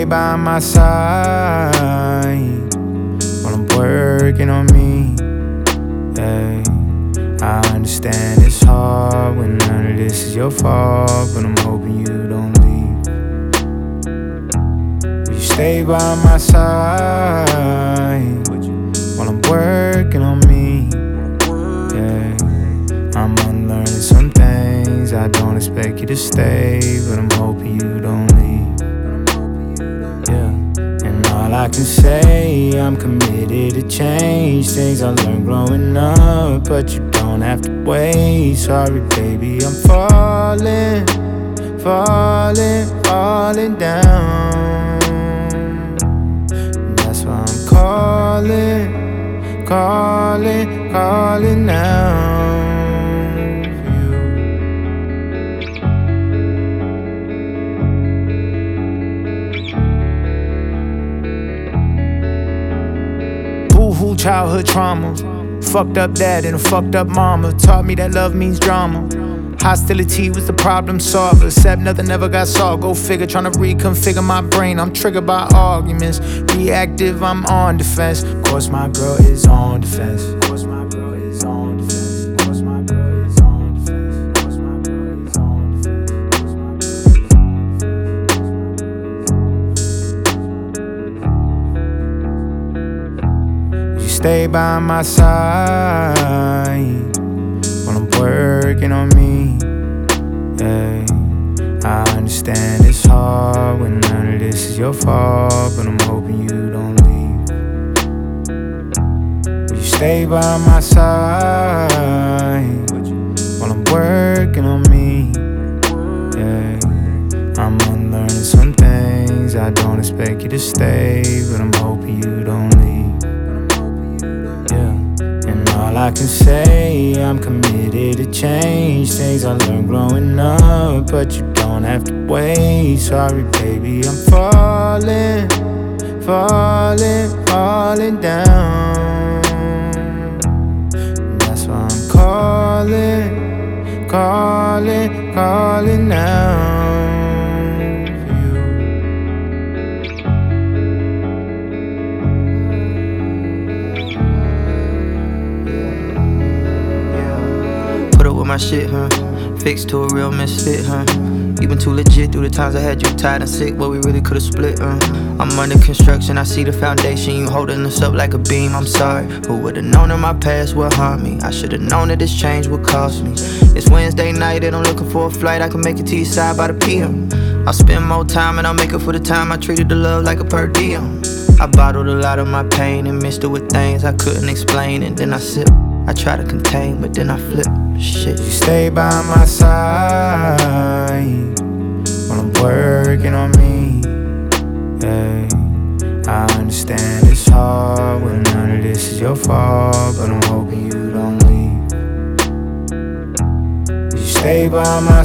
stay by my side while I'm working on me. Yeah. I understand it's hard when none of this is your fault, but I'm hoping you don't leave. Will you stay by my side while I'm working on me? Yeah. I'm unlearning some things. I don't expect you to stay, but I'm hoping you don't leave. Yeah. And all I can say, I'm committed to change things I learned growing up, but you don't have to wait. Sorry, baby, I'm falling, falling, falling down. And that's why I'm calling, calling, calling now. Boo-hoo, childhood trauma. Fucked up dad and a fucked up mama taught me that love means drama. Hostility was the problem solver, except nothing ever got solved. Go figure, trying to reconfigure my brain. I'm triggered by arguments. Reactive, I'm on defense. Of course my girl is on defense. Of course my girl is on defense. Of course my girl is on defense. Of course my girl is on defense. You stay by my side while I'm working on me. Yeah. I understand it's hard when none of this is your fault, but I'm hoping you don't leave. Will you stay by my side while I'm working on me? Yeah. I'm unlearning some things. I don't expect you to stay, but I'm hoping you don't leave. Yeah. And all I can say, I'm committed to change things I learned growing up, but you don't have to wait. Sorry, baby, I'm falling, falling, falling down. And that's why I'm calling, calling, calling now. My shit, huh? Fixed to a real misfit, huh? You been too legit through the times I had you tired and sick, but we really could've split, I'm under construction, I see the foundation, you holding us up like a beam, I'm sorry. Who would've known that my past would harm me? I should've known that this change would cost me. It's Wednesday night and I'm looking for a flight, I can make it to your side by the PM. I'll spend more time and I'll make it for the time I treated the love like a per diem. I bottled a lot of my pain and mixed it with things I couldn't explain, and then I sip. I try to contain, but then I flip. Shit. You stay by my side while I'm working on me. Yeah. I understand it's hard when none of this is your fault, but I'm hoping you don't leave. You stay by my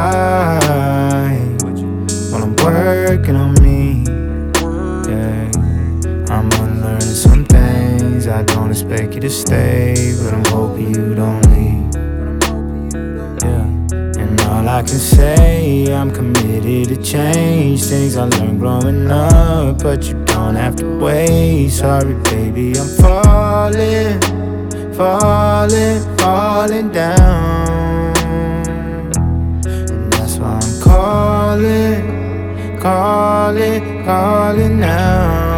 side while I'm working on me. Yeah. I'm unlearning some things. I don't expect you to stay, but I'm hoping you don't leave. Yeah. And all I can say, I'm committed to change things I learned growing up, but you don't have to wait. Sorry, baby, I'm falling, falling, falling down. And that's why I'm calling, calling, calling now.